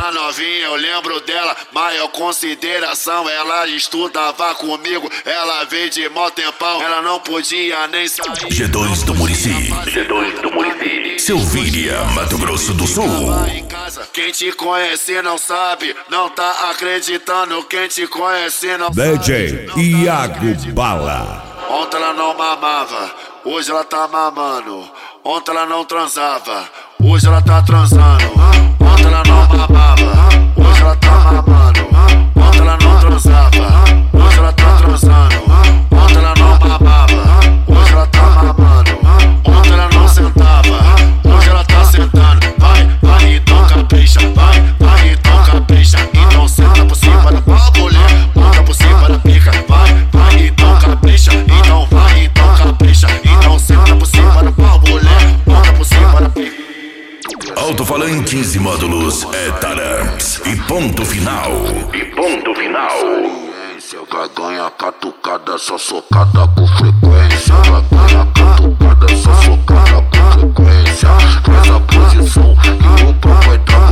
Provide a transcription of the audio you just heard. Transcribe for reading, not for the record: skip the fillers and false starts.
Essa novinha eu lembro dela, maior consideração. Ela estudava comigo, ela veio de mó tempão. Ela não podia nem sair. G2 do Muricy. Silvíria, Mato Grosso do Sul. Quem te conhece não sabe, não tá acreditando. Quem te conhece não DJ sabe. Iago Bala. Ontem ela não mamava, hoje ela tá mamando. Ontem ela não transava, hoje ela tá transando. Ontem ela não mamava, hoje ela tá mamando. Ontem ela não transava, hoje ela tá transando. Ontem ela não mamava, hoje ela tá mamando. Ontem ela não sentava, hoje ela tá sentando. Vai, então capricha, vai, então capricha. Então senta por cima da mulher, bota por cima da pica. Vai, então capricha, então vai, então capricha. Então senta por cima da mulher, bota por cima da pica. Alto-falantes e módulos é Taranx. E ponto final. Ganha catucada, só socada com frequência. Ganha catucada, só socada com frequência. Faz a posição e o pau vai dar